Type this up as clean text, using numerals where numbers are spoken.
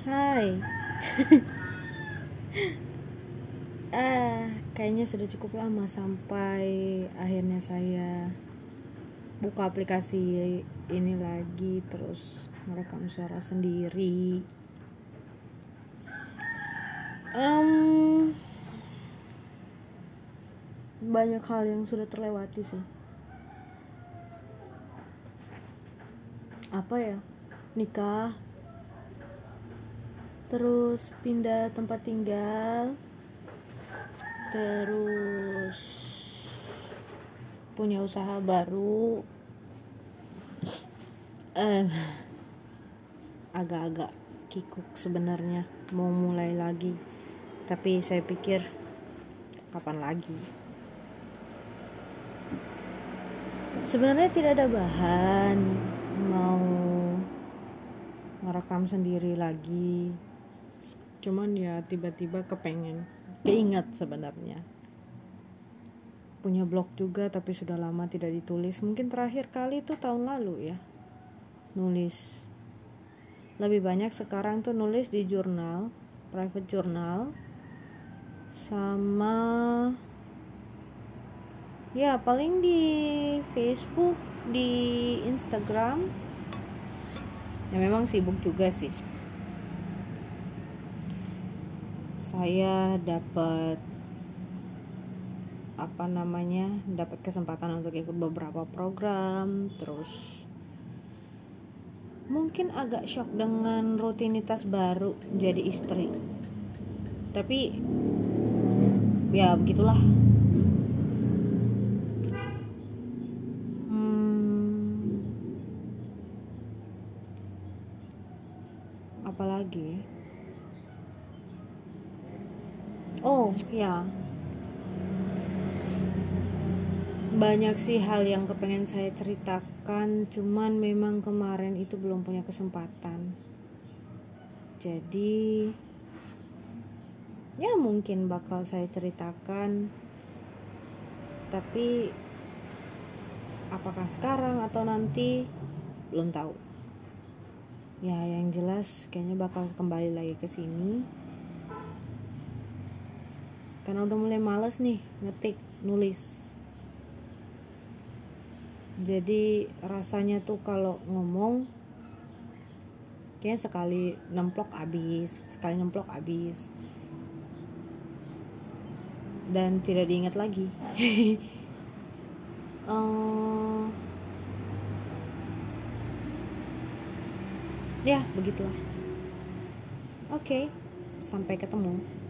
Hai. Kayaknya sudah cukup lama sampai akhirnya saya buka aplikasi ini lagi, terus merekam suara sendiri. Banyak hal yang sudah terlewati sih. Apa ya? Nikah, terus pindah tempat tinggal, terus punya usaha baru. Agak-agak kikuk sebenarnya mau mulai lagi, tapi saya pikir kapan lagi. Sebenarnya tidak ada bahan mau ngerekam sendiri lagi, cuman ya tiba-tiba keinget sebenarnya. Punya blog juga tapi sudah lama tidak ditulis. Mungkin terakhir kali itu tahun lalu ya nulis. Lebih banyak sekarang tuh nulis di jurnal, private journal, sama ya paling di Facebook, di Instagram. Ya memang sibuk juga sih. Saya dapat kesempatan untuk ikut beberapa program, terus mungkin agak shock dengan rutinitas baru jadi istri. Tapi ya begitulah. Apalagi? Oh ya, banyak sih hal yang kepengen saya ceritakan, cuman memang kemarin itu belum punya kesempatan. Jadi ya mungkin bakal saya ceritakan, tapi apakah sekarang atau nanti belum tahu. Ya yang jelas kayaknya bakal kembali lagi ke sini, karena udah mulai males nih ngetik, nulis. Jadi rasanya tuh kalau ngomong kayaknya sekali nemplok habis dan tidak diingat lagi. Ya begitulah. Oke, sampai ketemu.